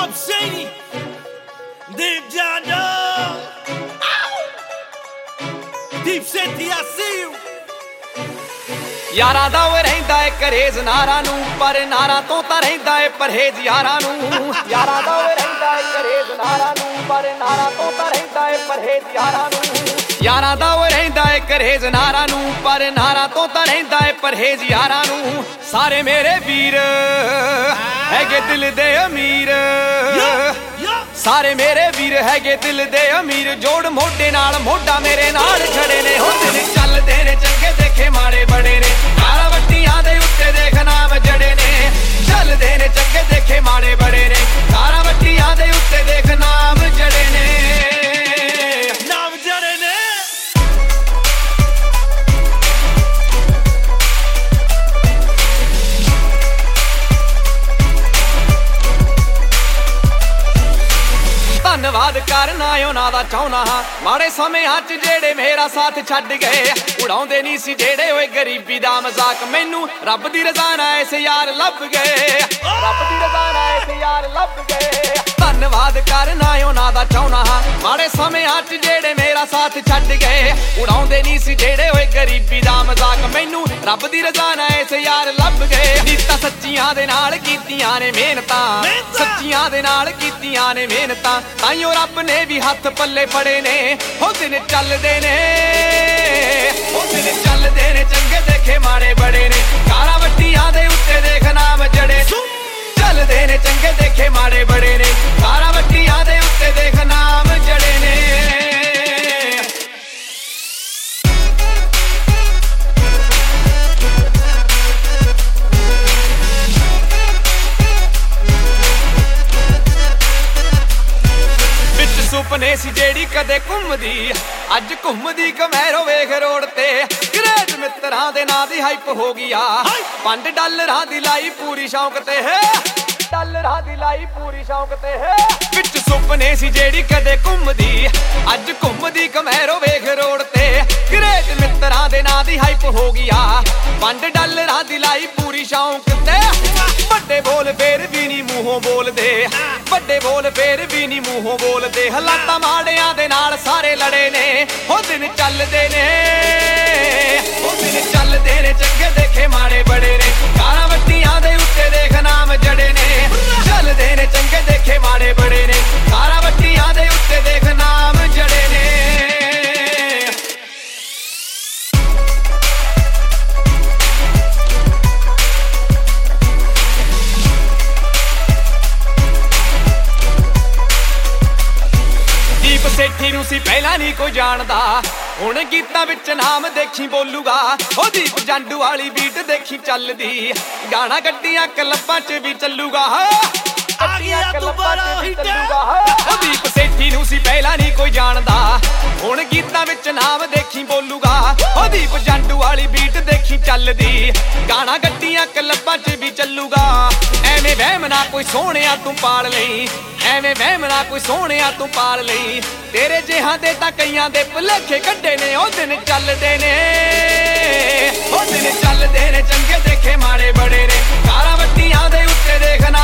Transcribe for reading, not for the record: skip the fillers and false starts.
Mob Shady, Deep John Dog, Deep Senti, I see you. यारां दा वो रहिंदा है करेज नारां नूं पर नारां तो तां रहिंदा है परहेज यारां नूं यारां दा वो रहिंदा है करेज नारां नूं पर नारां तो तां रहिंदा है परहेज यारां नूं यारां दा वो रहिंदा है करेज नारां नूं पर नारां तो तां रहिंदा है परहेज यारां नूं सारे मेरे वीर हैगे दिल दे अमीर सारे मेरे वीर हैगे दिल दे अमीर जोड़ मोढे नाल मोढा मेरे नाल खड़े ने हो दिल चलदे ने चंगे देखे माड़े बड़े ने काला वट्टियां दे उत्ते देख नाम जड़े ने चलदे ने चंगे देखे माड़े बड़े ने काला वट्टियां दे उत्ते देख नाम जड़े ने नाम जड़े ने धन्नवाद करना उन्हां दा चाहुंदा हां माड़े समें च जेड़े मेरा साथ छड्ड गए उड़ाउंदे नहीं सी जेड़े ओए गरीबी दा मजाक मैनू रब दी रज़ा नाल ऐसे यार लभ गए रब दी रज़ा नाल ऐसे यार लभ गए धन्नवाद करना उन्हां दा चाहुंदा हां माड़े समें च जेड़े मेरा साथ छड्ड गए उड़ाउंदे नहीं सी जेड़े ओए गरीबी दा मजाक मैनू रब दी रज़ा नाल ऐसे यार लभ गए नीतां सच्चियां दे नाल कीतियां ने मेहनतां सच्चियां दे नाल कीतियां ने मेहनतां ताइयों रब ने भी हाथ पल्ले फड़े ने हो दिन चलदे ने हो दिन चलदे ने चंगे देखे माड़े बड़े ने काला वट्टियां दे उत्ते देख नाम जड़े चलदे ने चंगे देखे माड़े बड़े ने काला वट्टियां दे उत्ते देख नाम जड़े ने सुपने सी जेड़ी कदे घुमदी अज घुमदी कमैरो वेख रोड ते ग्रेट मित्रां दे नां दी हाइप हो गया $5 दी लाई पूरी शौक ते है $5 दी लाई पूरी शौक ते है विच सुपने सी जेड़ी कदे घुमदी अज घुमदी कमैरो वेख रोड ते ग्रेट मित्रां दे नां दी हाइप हो गया $5 दी लाई पूरी शौक ते ਵੱਡੇ ਬੋਲ ਫੇਰ ਵੀ ਨਹੀਂ ਮੂੰਹੋਂ ਬੋਲਦੇ ਵੱਡੇ ਬੋਲ ਫੇਰ ਵੀ ਨਹੀਂ ਮੂੰਹੋਂ ਬੋਲਦੇ ਹਾਲਾਤਾਂ ਮਾੜਿਆਂ ਦੇ ਨਾਲ ਸਾਰੇ ਲੜੇ ਨੇ ਹੋ ਦਿਨ ਚੱਲਦੇ ਨੇ ਹੋ ਦਿਨ ਚੱਲਦੇ ਨੇ ਚੰਗੇ ਦੇਖੇ ਮਾੜੇ ਬੜੇ ਨੇ ਕਾਲਾ ਵੱਟੀਆਂ ਦੇ ਉੱਤੇ ਦੇਖ ਨਾਮ ਜੜੇ ਨੇ ਚੱਲਦੇ ਨੇ ਚੰਗੇ ਦੇਖੇ ਮਾੜੇ ਬੜੇ ਨੇ ਕਾਲਾ ਵੱਟੀਆਂ ਦੇ ਉੱਤੇ ਦੇਖ ਨਾਮ ਜੜੇ ਨੇ सेठी नूं सी पहला नहीं कोई जानदा हुण गीतां विच नाम देखी बोलूगा ओ दीप जांडू वाली बीट देखी चलदी गाना गड्डियां क्लबां च भी चलूगा गड्डियां क्लबां च भी चलूगा ओ दीप सेठी नूं सी पहला नहीं कोई जानदा हुण गीतां विच नाम देखी बोलूगा ओ दीप जांडू वाली बीट देखी चलदी गाना गड्डियां क्लबां च भी चलूगा ਐਵੇਂ ਵਹਿਮ ਨਾ ਕੋਈ ਸੋਹਣਿਆ ਤੂੰ ਪਾਲ ਲਈ ਐਵੇਂ ਵਹਿਮ ਨਾ ਕੋਈ ਸੋਹਣਿਆ ਤੂੰ ਪਾਲ ਲਈ ਤੇਰੇ ਜਿਹਾਂ ਦੇ ਤਾਂ ਕਈਆਂ ਦੇ ਭੁਲੇਖੇ ਕੱਢੇ ਨੇ ਉਹ ਦਿਨ ਚੱਲਦੇ ਨੇ ਉਹ ਦਿਨ ਚੱਲਦੇ ਨੇ ਚੰਗੇ ਦੇਖੇ ਮਾੜੇ ਬੜੇ ਨੇ ਕਾਲਾ ਵੱਟੀਆਂ ਦੇ ਉੱਤੇ ਦੇਖ